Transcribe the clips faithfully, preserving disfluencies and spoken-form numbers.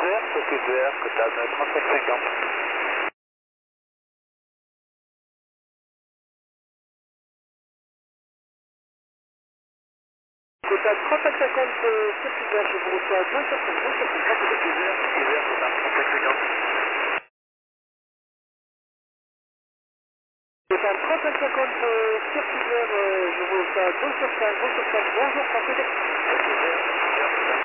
vert, focus vert, Cotam trente-cinq cinquante. Cotam trente-cinq cinquante de circuit vert, je vous reçois deux sur cinq, deux sur cinq, Focus vert, focus vert, Cotam trente-cinq cinquante. Cotam trente-cinq cinquante de circuit vert, euh, je vous reçois deux sur cinq, deux sur cinq, bonjour, transmettez. Focus vert, focus vert, Cotam.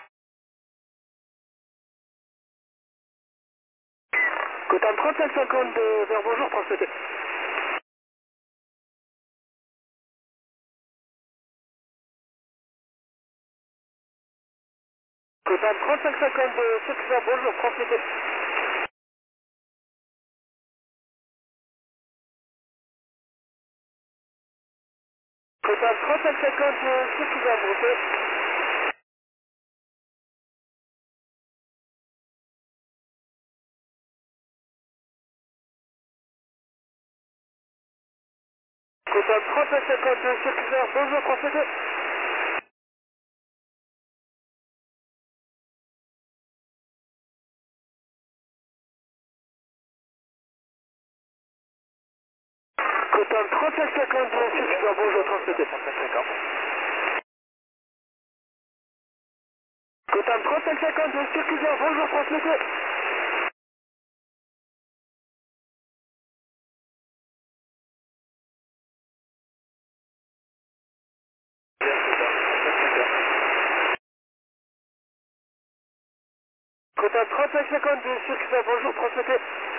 Cotam trente-cinq cinquante de vers bonjour, transmettez. Cotam trente-cinq cinquante de circuit vert, bonjour, transmettez. Cotam trente-cinq cinquante de circuit vert, bonjour. Cotam trente-cinq cinquante de circuit vert, bonjour, transmettez. Cotam trente-cinq cinquante de circuit vert, bonjour, transmettez. trente-cinq cinquante. Cotam trente-cinq cinquante de circuit vert, bonjour, transmettez. Vert, Cotam trente-cinq cinquante. Cotam trente-cinq cinquante de circuit vert, bonjour, transmettez.